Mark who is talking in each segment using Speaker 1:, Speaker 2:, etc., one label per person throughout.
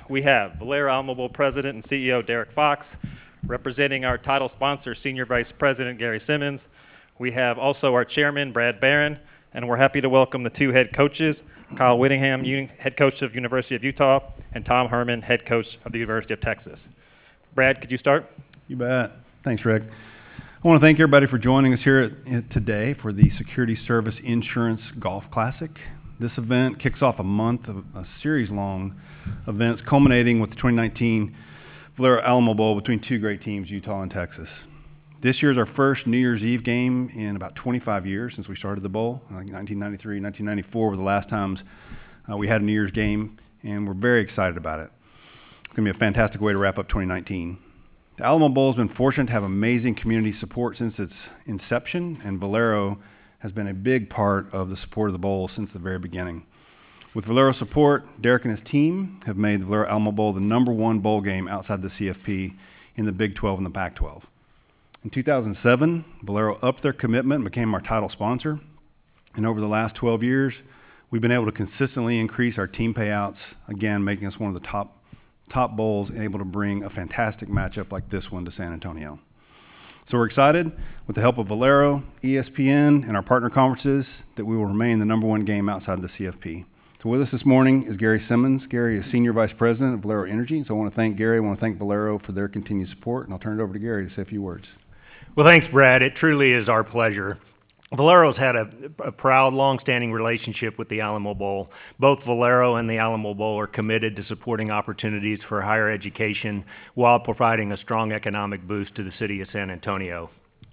Speaker 1: we have Valero Alamo Bowl President and CEO Derek Fox, representing our title sponsor, Senior Vice President Gary Simmons. We have also our Chairman, Brad Barron, and we're happy to welcome the two head coaches, Kyle Whittingham, head coach of University of Utah, and Tom Herman, head coach of the University of Texas. Brad, could you start?
Speaker 2: You bet. Thanks, Rick. I want to thank everybody for joining us here today for the Security Service Insurance Golf Classic. This event kicks off a month of a series-long events culminating with the 2019 Valero Alamo Bowl between two great teams, Utah and Texas. This year's our first New Year's Eve game in about 25 years since we started the bowl. 1993, 1994 were the last times we had a New Year's game, and we're very excited about it. It's going to be a fantastic way to wrap up 2019. The Alamo Bowl has been fortunate to have amazing community support since its inception, and Valero has been a big part of the support of the bowl since the very beginning. With Valero support, Derek and his team have made the Valero Alamo Bowl the #1 bowl game outside the CFP in the Big 12 and the Pac-12. In 2007, Valero upped their commitment and became our title sponsor. And over the last 12 years, we've been able to consistently increase our team payouts, again, making us one of the top bowls and able to bring a fantastic matchup like this one to San Antonio. So we're excited, with the help of Valero, ESPN, and our partner conferences, that we will remain the #1 game outside the CFP. So with us this morning is Gary Simmons. Gary is Senior Vice President of Valero Energy. So I want to thank Gary. I want to thank Valero for their continued support, and I'll turn it over to Gary to say a few words.
Speaker 3: Well, thanks, Brad. It truly is our pleasure. Valero's had a proud, long-standing relationship with the Alamo Bowl. Both Valero and the Alamo Bowl are committed to supporting opportunities for higher education while providing a strong economic boost to the city of San Antonio.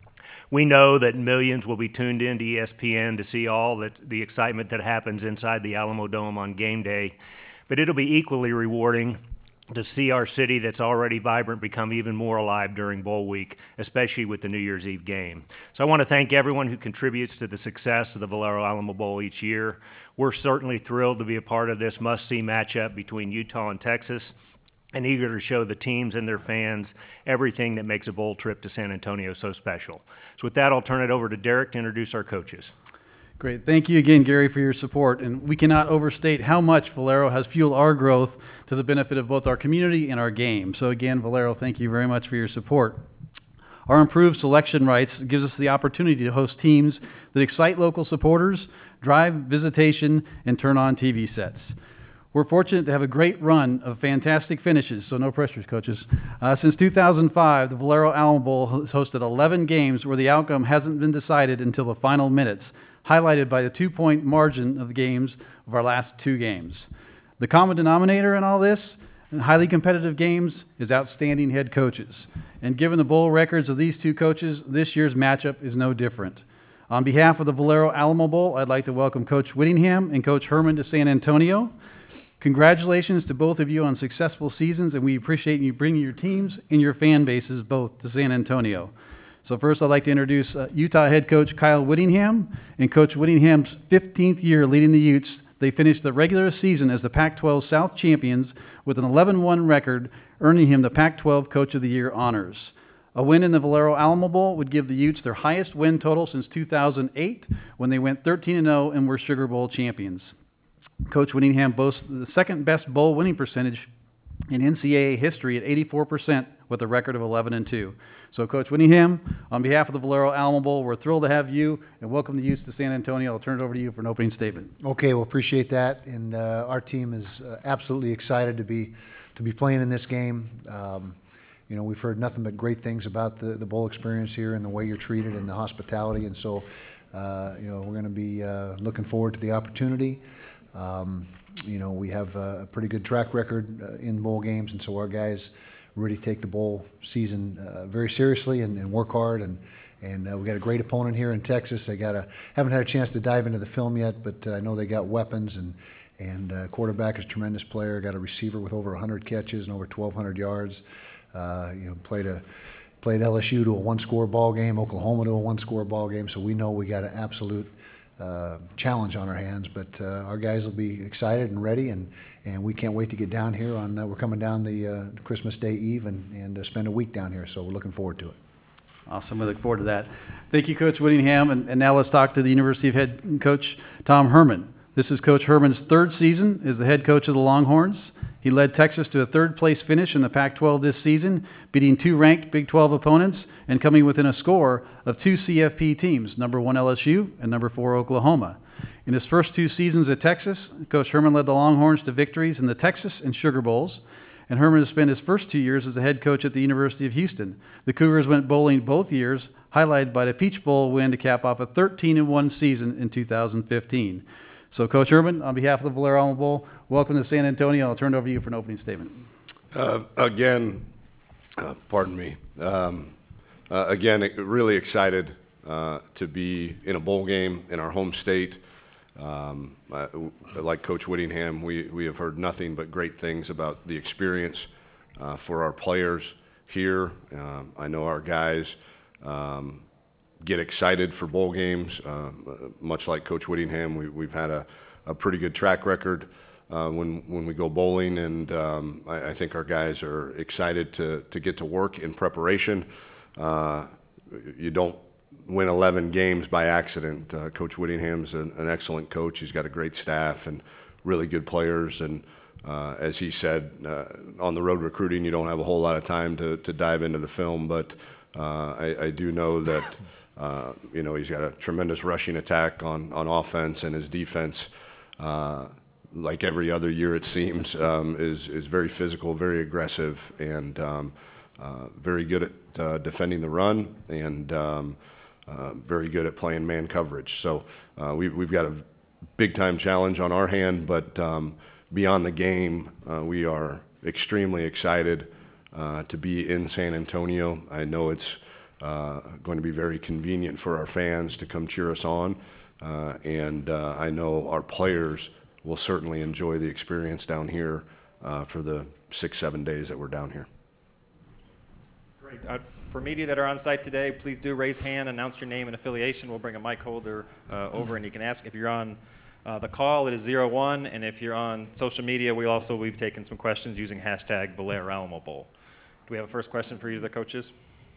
Speaker 3: We know that millions will be tuned in to ESPN to see all the excitement that happens inside the Alamo Dome on game day, but it'll be equally rewarding to see our city that's already vibrant become even more alive during bowl week, especially with the New Year's Eve game. So I want to thank everyone who contributes to the success of the Valero Alamo Bowl each year. We're certainly thrilled to be a part of this must-see matchup between Utah and Texas, and eager to show the teams and their fans everything that makes a bowl trip to San Antonio so special. So with that, I'll turn it over to Derek to introduce our coaches.
Speaker 4: Great. Thank you again, Gary, for your support. And we cannot overstate how much Valero has fueled our growth to the benefit of both our community and our game. So again, Valero, thank you very much for your support. Our improved selection rights gives us the opportunity to host teams that excite local supporters, drive visitation, and turn on TV sets. We're fortunate to have a great run of fantastic finishes, so no pressures, coaches. Since 2005, the Valero Alamo Bowl has hosted 11 games where the outcome hasn't been decided until the final minutes, highlighted by the 2-point margin of the games of our last 2 games. The common denominator in all this, in highly competitive games, is outstanding head coaches. And given the bowl records of these 2 coaches, this year's matchup is no different. On behalf of the Valero Alamo Bowl, I'd like to welcome Coach Whittingham and Coach Herman to San Antonio. Congratulations to both of you on successful seasons, and we appreciate you bringing your teams and your fan bases both to San Antonio. So first, I'd like to introduce Utah head coach Kyle Whittingham. In Coach Whittingham's 15th year leading the Utes, they finished the regular season as the Pac-12 South champions with an 11-1 record, earning him the Pac-12 Coach of the Year honors. A win in the Valero Alamo Bowl would give the Utes their highest win total since 2008, when they went 13-0 and were Sugar Bowl champions. Coach Whittingham boasts the second-best bowl winning percentage in NCAA history at 84%, with a record of 11-2. So, Coach Whittingham, on behalf of the Valero Alamo Bowl, we're thrilled to have you and welcome the Utes to San Antonio. I'll turn it over to you for an opening statement.
Speaker 5: Okay, well, appreciate that, and our team is absolutely excited to be playing in this game. You know, we've heard nothing but great things about the bowl experience here and the way you're treated and the hospitality, and so you know, we're going to be looking forward to the opportunity. You know, we have a pretty good track record in bowl games, and so our guys really take the bowl season very seriously and work hard. And we got a great opponent here in Texas. Haven't had a chance to dive into the film yet, but I know they got weapons, and quarterback is a tremendous player. Got a receiver with over 100 catches and over 1,200 yards. You know, played LSU to a 1-score ball game, Oklahoma to a 1-score ball game. So we know we got an absolute challenge on our hands, but our guys will be excited and ready, and we can't wait to get down here we're coming down the Christmas Day Eve and spend a week down here, so we're looking forward to it.
Speaker 4: Awesome. We look forward to that. Thank you, Coach Whittingham. And now let's talk to the University of head coach, Tom Herman. This is Coach Herman's third season as the head coach of the Longhorns. He led Texas to a third-place finish in the Pac-12 this season, beating two ranked Big 12 opponents and coming within a score of two CFP teams, number 1 LSU and number 4 Oklahoma. In his first 2 seasons at Texas, Coach Herman led the Longhorns to victories in the Texas and Sugar Bowls, and Herman has spent his first 2 years as the head coach at the University of Houston. The Cougars went bowling both years, highlighted by the Peach Bowl win to cap off a 13-1 season in 2015. So, Coach Herman, on behalf of the Valero Alamo Bowl, welcome to San Antonio. I'll turn it over to you for an opening statement.
Speaker 6: Pardon me. Again, really excited to be in a bowl game in our home state. Like Coach Whittingham, we have heard nothing but great things about the experience for our players here. I know our guys get excited for bowl games. Much like Coach Whittingham, we've had a pretty good track record when we go bowling, and I think our guys are excited to get to work in preparation. You don't win 11 games by accident. Coach Whittingham's an excellent coach. He's got a great staff and really good players, and as he said, on the road recruiting, you don't have a whole lot of time to dive into the film, but I do know that he's got a tremendous rushing attack on offense, and his defense, like every other year it seems, is very physical, very aggressive, and very good at defending the run, and very good at playing man coverage. So we've got a big-time challenge on our hand, but beyond the game, we are extremely excited to be in San Antonio. I know it's going to be very convenient for our fans to come cheer us on, and I know our players will certainly enjoy the experience down here for the 6-7 days that we're down here.
Speaker 1: Great. For media that are on site today, please do raise hand, announce your name and affiliation. We'll bring a mic holder over, and you can ask. If you're on the call, it is 01, and if you're on social media, we've taken some questions using hashtag Valero Alamo Bowl. Do we have a first question for you, the coaches?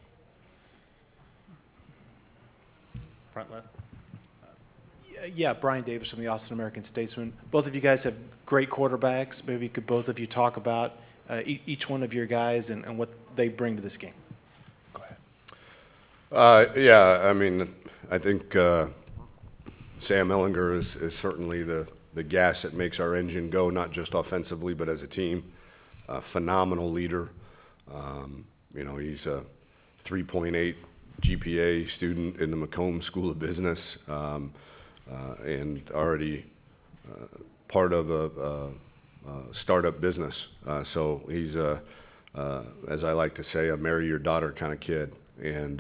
Speaker 1: Front left.
Speaker 7: Yeah, Brian Davis from the Austin American Statesman. Both of you guys have great quarterbacks. Maybe could both of you talk about each one of your guys and what they bring to this game? Go
Speaker 6: ahead. I think Sam Ehlinger is certainly the gas that makes our engine go, not just offensively, but as a team. Phenomenal leader. He's a 3.8 GPA student in the Macomb School of Business, and already part of a startup business. So he's as I like to say, a marry your daughter kind of kid. And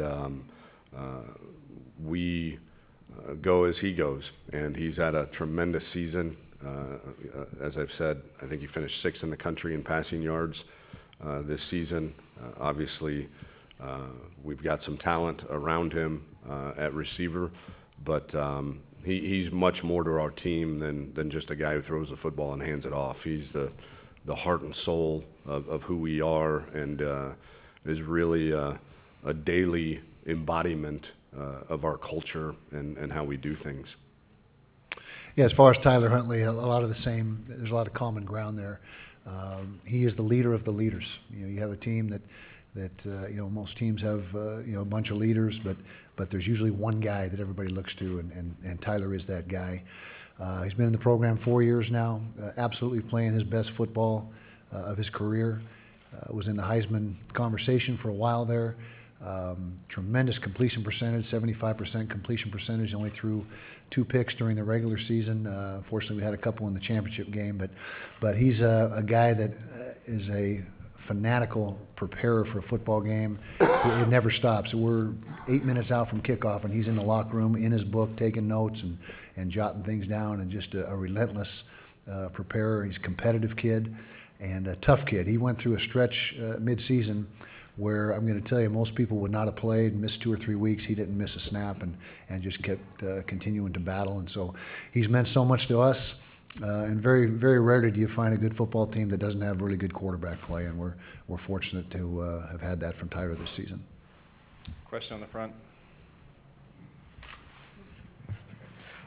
Speaker 6: we go as he goes, and he's had a tremendous season. As I've said, I think he finished 6th in the country in passing yards this season. Obviously, we've got some talent around him at receiver, but he's much more to our team than just a guy who throws the football and hands it off. He's the heart and soul of who we are, and is really a daily embodiment of our culture and how we do things.
Speaker 5: Yeah, as far as Tyler Huntley, a lot of the same. There's a lot of common ground there. He is the leader of the leaders. You have a team that most teams have a bunch of leaders, but there's usually one guy that everybody looks to, and Tyler is that guy. He's been in the program 4 years now, absolutely playing his best football of his career. Was in the Heisman conversation for a while there. Tremendous completion percentage, 75% completion percentage. Only threw 2 picks during the regular season. Fortunately, we had a couple in the championship game, but he's a guy that is a fanatical preparer for a football game. It never stops. We're 8 minutes out from kickoff, and he's in the locker room in his book taking notes and jotting things down, and just a relentless preparer. He's a competitive kid and a tough kid. He went through a stretch mid-season where I'm going to tell you most people would not have played, missed 2 or 3 weeks. He didn't miss a snap and just kept continuing to battle. And so he's meant so much to us. And very, very rarely do you find a good football team that doesn't have really good quarterback play, and we're fortunate to have had that from Tyler this season.
Speaker 1: Question on the front.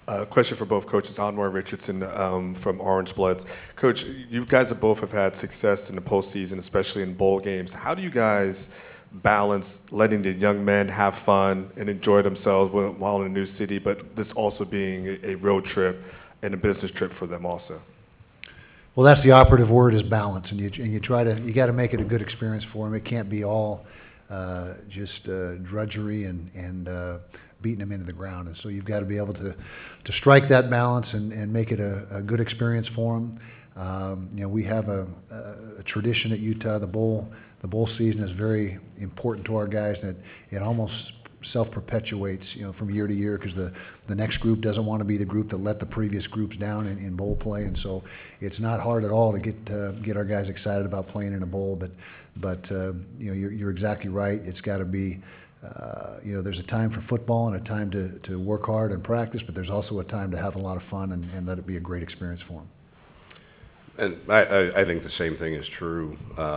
Speaker 8: Question for both coaches. Anwar Richardson from Orange Bloods. Coach, you guys both have had success in the postseason, especially in bowl games. How do you guys balance letting the young men have fun and enjoy themselves while in a new city, but this also being a road trip and a business trip for them also?
Speaker 5: Well, that's the operative word, is balance, and you got to make it a good experience for them. It can't be all just drudgery and beating them into the ground. And so you've got to be able to strike that balance and make it a good experience for them. We have a tradition at Utah. The bowl season is very important to our guys, and it almost self-perpetuates, from year to year, because the next group doesn't want to be the group that let the previous groups down in bowl play. And so it's not hard at all to get our guys excited about playing in a bowl. But you're exactly right. It's got to be, there's a time for football and a time to work hard and practice, but there's also a time to have a lot of fun and let it be a great experience for them.
Speaker 6: And I think the same thing is true.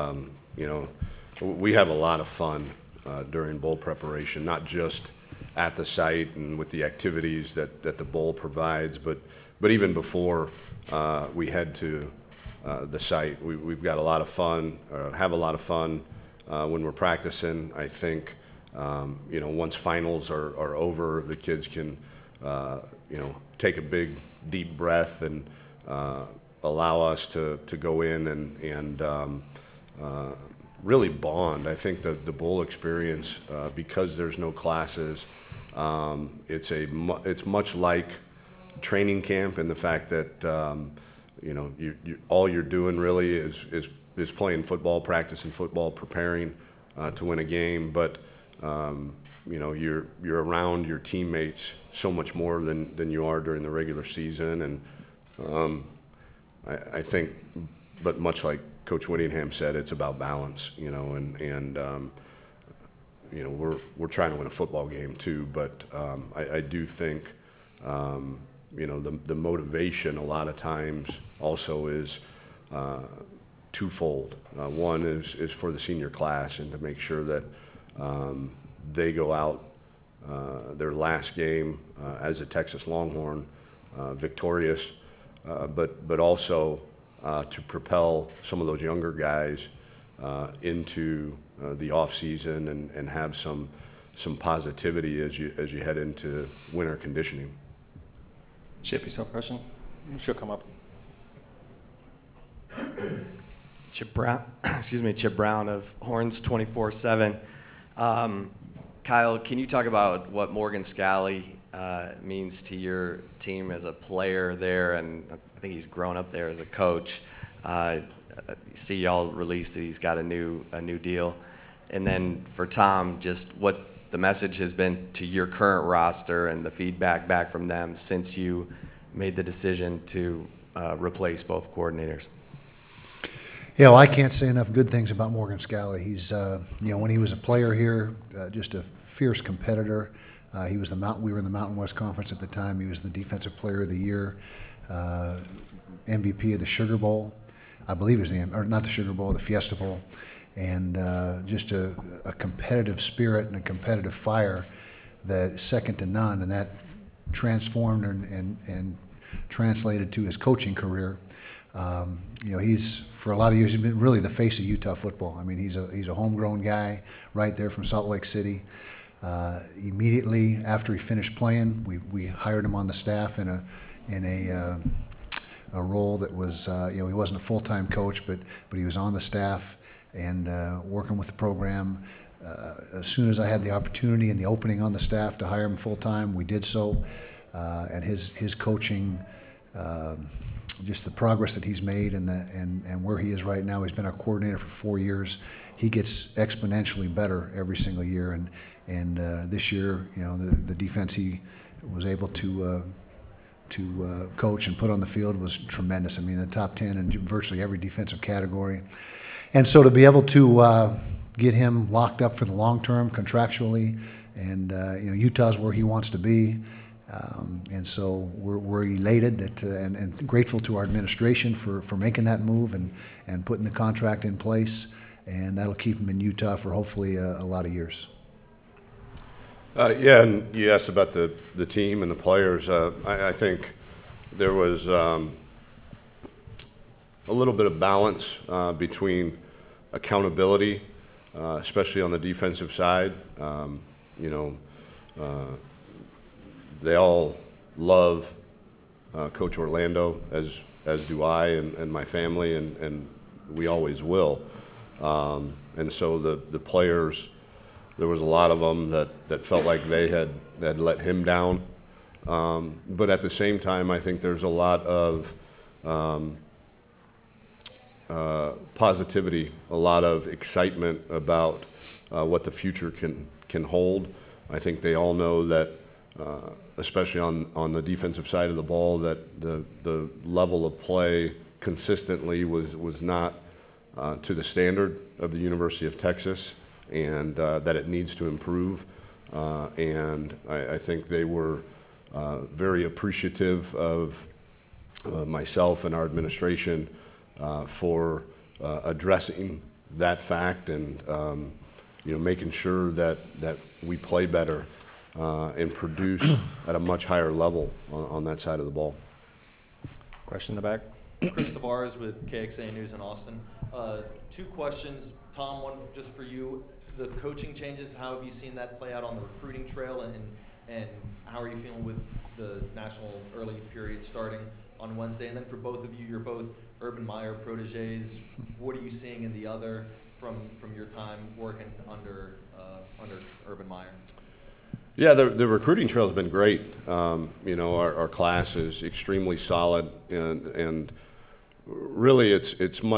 Speaker 6: We have a lot of fun during bowl preparation, not just at the site and with the activities that the bowl provides, but even before we head to the site. We've got a lot of fun, have a lot of fun when we're practicing. I think, once finals are over, the kids can, take a big, deep breath and allow us to go in and really bond. I think the bowl experience, because there's no classes, it's much like training camp in the fact that all you're doing really is playing football, practicing football, preparing to win a game. But you're around your teammates so much more than you are during the regular season, and I think, but much like Coach Whittingham said, it's about balance, and we're trying to win a football game too, but I do think, the motivation a lot of times also is twofold. One is for the senior class and to make sure that they go out their last game as a Texas Longhorn victorious, but also to propel some of those younger guys into the off season and have some positivity as you head into winter conditioning.
Speaker 1: Chip, you still have a question? She'll come up.
Speaker 9: Chip Brown of Horns 24/7. Kyle, can you talk about what Morgan Scalley means to your team as a player there, and I think he's grown up there as a coach. See y'all released that he's got a new deal, and then for Tom, just what the message has been to your current roster and the feedback back from them since you made the decision to replace both coordinators.
Speaker 5: Yeah, well, I can't say enough good things about Morgan Scalley. He's, when he was a player here, just a fierce competitor. We were in the Mountain West Conference at the time. He was the Defensive Player of the Year, MVP of the Sugar Bowl. I believe it was not the Sugar Bowl, the Fiesta Bowl. And just a competitive spirit and a competitive fire that is second to none. And that transformed and translated to his coaching career. He's, for a lot of years, he's been really the face of Utah football. I mean, he's a homegrown guy right there from Salt Lake City. Immediately after he finished playing, we hired him on the staff in a role that was, he wasn't a full-time coach, but he was on the staff and working with the program. As soon as I had the opportunity and the opening on the staff to hire him full-time, we did so. And his coaching, just the progress that he's made and where he is right now. He's been our coordinator for 4 years. He gets exponentially better every single year. And this year, the defense he was able to coach and put on the field was tremendous. I mean, the top 10 in virtually every defensive category. And so to be able to get him locked up for the long term contractually, and Utah's where he wants to be. And so we're elated and grateful to our administration for making that move and putting the contract in place. And that'll keep him in Utah for hopefully a lot of years.
Speaker 6: Yeah, and you asked about the team and the players. I think there was a little bit of balance between accountability, especially on the defensive side. You know, they all love Coach Orlando, as do I and my family, and we always will. And so the players, there was a lot of them that felt like they had let him down. But at the same time, I think there's a lot of positivity, a lot of excitement about what the future can hold. I think they all know that, especially on the defensive side of the ball, that the level of play consistently was not to the standard of the University of Texas, and that it needs to improve. And I think they were very appreciative of myself and our administration for addressing that fact, and making sure that we play better and produce at a much higher level on that side of the ball.
Speaker 1: Question in the back.
Speaker 10: Chris Tavares with KXA News in Austin. Two questions. Tom, one just for you. The coaching changes, how have you seen that play out on the recruiting trail, and how are you feeling with the national early period starting on Wednesday? And then for both of you, you're both Urban Meyer proteges. What are you seeing in the other from your time working under Urban Meyer?
Speaker 6: Yeah, the recruiting trail has been great. Our class is extremely solid, and really it's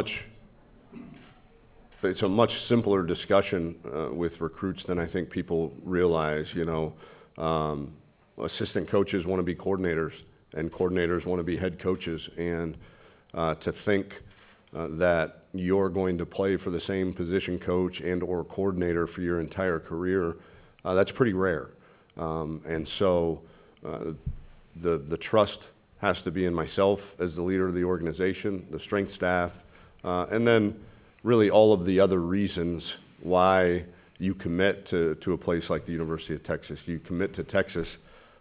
Speaker 6: a much simpler discussion with recruits than I think people realize. Assistant coaches want to be coordinators, and coordinators want to be head coaches, and to think that you're going to play for the same position coach and or coordinator for your entire career, that's pretty rare. And so the trust has to be in myself as the leader of the organization, the strength staff, and then really all of the other reasons why you commit to a place like the University of Texas. You commit to Texas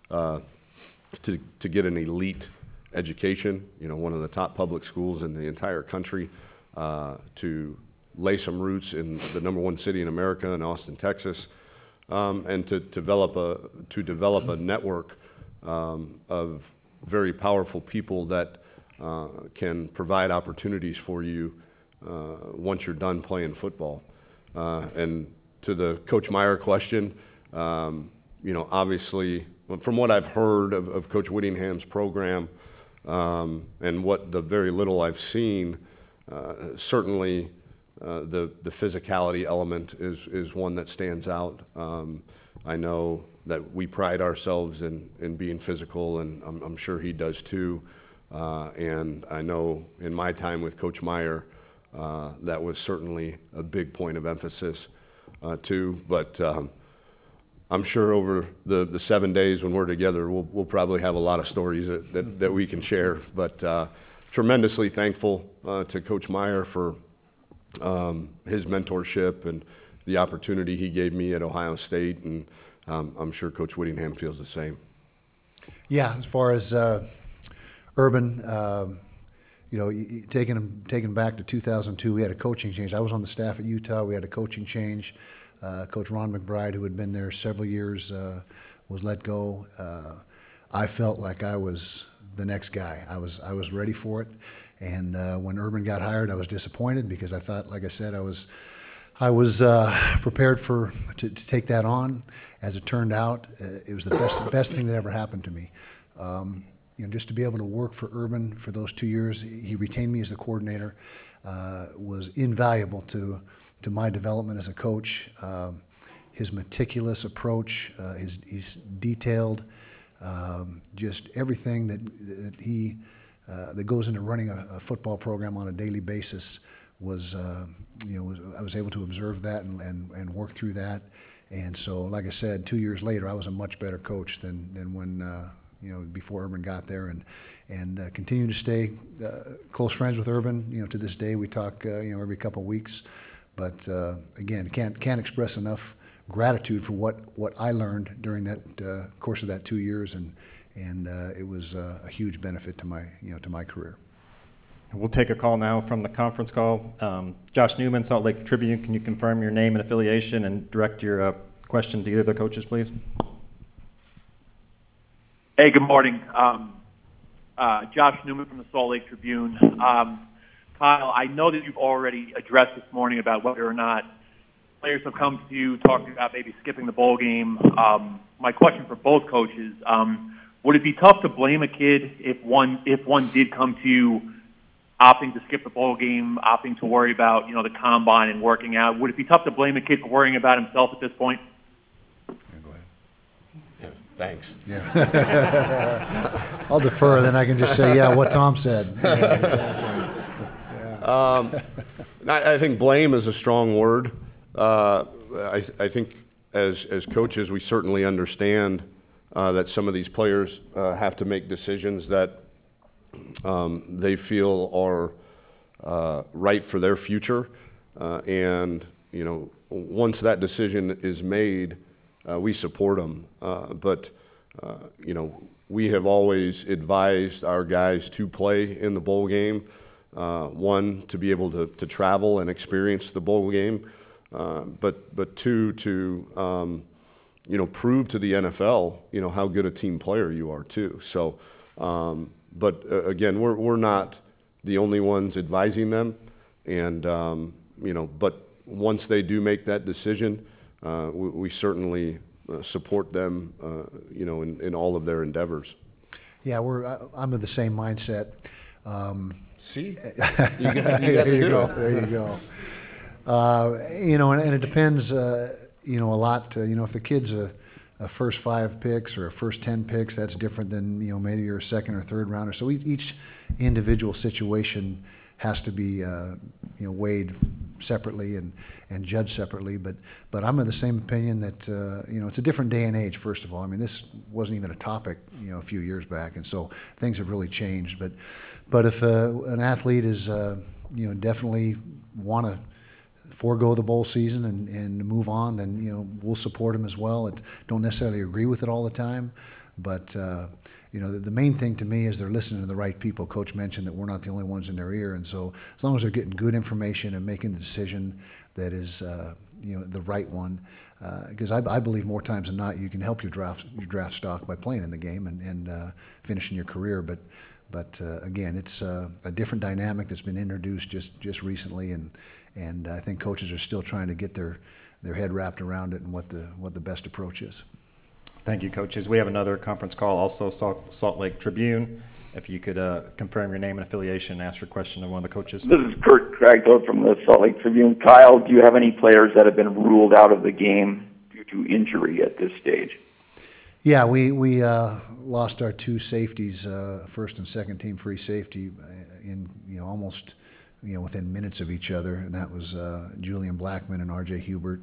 Speaker 6: to get an elite education, one of the top public schools in the entire country, to lay some roots in the #1 city in America, in Austin, Texas, and to develop a network of very powerful people that can provide opportunities for you once you're done playing football. And to the Coach Meyer question, obviously, from what I've heard of Coach Whittingham's program, and what the very little I've seen, certainly the physicality element is one that stands out. I know that we pride ourselves in being physical, and I'm sure he does too. And I know in my time with Coach Meyer, that was certainly a big point of emphasis too. But I'm sure over the 7 days when we're together, we'll probably have a lot of stories that we can share. But tremendously thankful to Coach Meyer for his mentorship and the opportunity he gave me at Ohio State, and I'm sure Coach Whittingham feels the same.
Speaker 5: Yeah, as far as Urban, taking back to 2002, we had a coaching change. I was on the staff at Utah. We had a coaching change. Coach Ron McBride, who had been there several years, was let go. I felt like I was the next guy. I was ready for it. And when Urban got hired, I was disappointed because I thought, like I said, I was prepared to take that on. As it turned out, it was the best thing that ever happened to me. Just to be able to work for Urban for those 2 years, he retained me as the coordinator, was invaluable to my development as a coach. His meticulous approach, his detailed, just everything that goes into running a football program on a daily basis was, I was able to observe that and work through that. And so, like I said, 2 years later, I was a much better coach than when, before Urban got there, and continue to stay close friends with Urban. To this day, we talk, every couple of weeks. But again, can't express enough gratitude for what I learned during that course of that 2 years, and it was a huge benefit to my career.
Speaker 1: We'll take a call now from the conference call. Josh Newman, Salt Lake Tribune, can you confirm your name and affiliation and direct your question to either of the coaches, please?
Speaker 11: Hey, good morning. Josh Newman from the Salt Lake Tribune. Kyle, I know that you've already addressed this morning about whether or not players have come to you talking about maybe skipping the bowl game. My question for both coaches, would it be tough to blame a kid if one did come to you opting to skip the bowl game, opting to worry about, the combine and working out? Would it be tough to blame a kid for worrying about himself at this point?
Speaker 5: Yeah, go ahead.
Speaker 6: Yeah, thanks.
Speaker 5: Yeah. I'll defer, then I can just say, yeah, what Tom said.
Speaker 6: I think blame is a strong word. I think as coaches, we certainly understand that some of these players have to make decisions that they feel are right for their future, and once that decision is made, we support them. But we have always advised our guys to play in the bowl game. One, to be able to travel and experience the bowl game, but two, to prove to the NFL how good a team player you are too. So. But again, we're not the only ones advising them, and but once they do make that decision, we certainly support them, in all of their endeavors.
Speaker 5: Yeah, I'm of the same mindset.
Speaker 6: See,
Speaker 5: there you go. There you go. And it depends, a lot. If the kid's a first 5 picks or a first 10 picks, that's different than maybe you're a second or third rounder. So each individual situation has to be weighed separately and judged separately. But I'm of the same opinion that it's a different day and age. First of all, I mean, this wasn't even a topic a few years back, and so things have really changed. But if an athlete is definitely want to forego the bowl season and move on, then we'll support them as well. Don't necessarily agree with it all the time, but the main thing to me is they're listening to the right people. Coach mentioned that we're not the only ones in their ear, and so as long as they're getting good information and making the decision that is the right one, because I believe more times than not you can help your draft stock by playing in the game and finishing your career, but again, it's a different dynamic that's been introduced just recently, and I think coaches are still trying to get their head wrapped around it and what the best approach is.
Speaker 1: Thank you, coaches. We have another conference call, also Salt Lake Tribune. If you could confirm your name and affiliation and ask your question to one of the coaches.
Speaker 12: This is Kurt Kragthorpe from the Salt Lake Tribune. Kyle, do you have any players that have been ruled out of the game due to injury at this stage?
Speaker 5: Yeah, we lost our 2 safeties, first and second team free safety, in almost within minutes of each other, and that was Julian Blackman and R.J. Hubert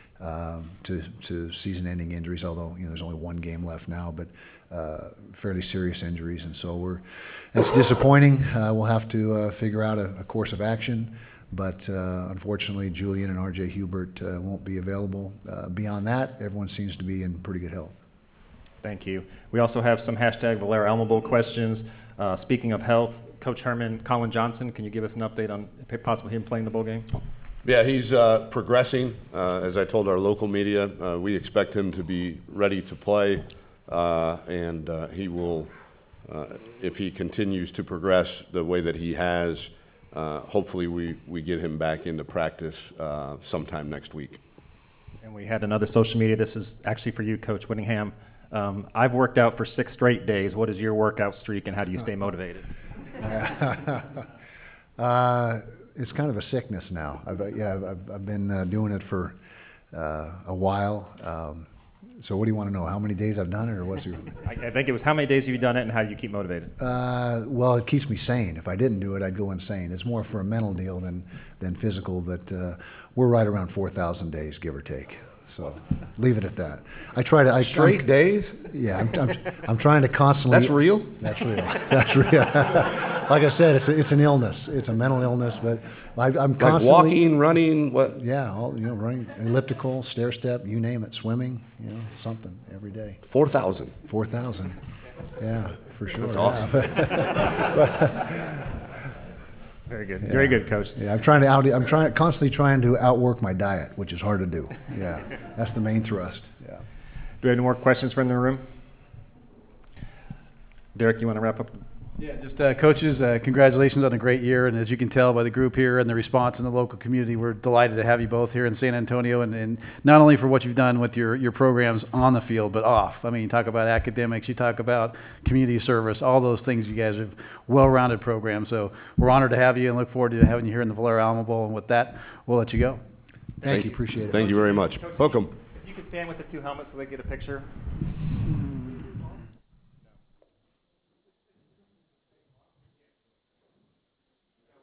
Speaker 5: to season-ending injuries. Although there's only 1 game left now, but fairly serious injuries, and so that's disappointing. We'll have to figure out a course of action. But unfortunately, Julian and R.J. Hubert won't be available. Beyond that, everyone seems to be in pretty good health.
Speaker 1: Thank you. We also have some #Valero Alamo Bowl questions. Speaking of health, Coach Herman, Colin Johnson, can you give us an update on possibly him playing the bowl game?
Speaker 6: Yeah, he's progressing. As I told our local media, we expect him to be ready to play, and he will, if he continues to progress the way that he has, hopefully we get him back into practice sometime next week.
Speaker 1: And we had another social media. This is actually for you, Coach Whittingham. I've worked out for 6 straight days. What is your workout streak, and how do you stay motivated?
Speaker 5: It's kind of a sickness now. I've been doing it for a while. So what do you want to know? How many days I've done it, or what's your?
Speaker 1: I think it was how many days have you done it, and how do you keep motivated?
Speaker 5: Well, it keeps me sane. If I didn't do it, I'd go insane. It's more for a mental deal than physical. But we're right around 4,000 days, give or take. So leave it at that. I try to
Speaker 6: straight days.
Speaker 5: Yeah, I'm trying to constantly.
Speaker 6: That's real.
Speaker 5: That's real. That's real. like I said, it's an illness. It's a mental illness, but I'm
Speaker 13: Like
Speaker 5: constantly
Speaker 13: walking, running, what?
Speaker 5: Yeah, running, elliptical, stair step, you name it, swimming, something every day.
Speaker 13: 4,000.
Speaker 5: 4,000. Yeah, for sure.
Speaker 13: That's awesome.
Speaker 1: Very good. Very good, Coach.
Speaker 5: Yeah, I'm constantly trying to outwork my diet, which is hard to do. Yeah, that's the main thrust. Yeah.
Speaker 1: Do we have any more questions from the room? Derek, you want to wrap up?
Speaker 4: Yeah, just coaches, congratulations on a great year. And as you can tell by the group here and the response in the local community, we're delighted to have you both here in San Antonio. And not only for what you've done with your programs on the field, but off. I mean, you talk about academics, you talk about community service, all those things. You guys have well-rounded programs. So we're honored to have you and look forward to having you here in the Valero Alamo Bowl. And with that, we'll let you go.
Speaker 5: Thank you. Appreciate it.
Speaker 6: Thank you very much. Welcome.
Speaker 1: If you could stand with the two helmets so they get a picture.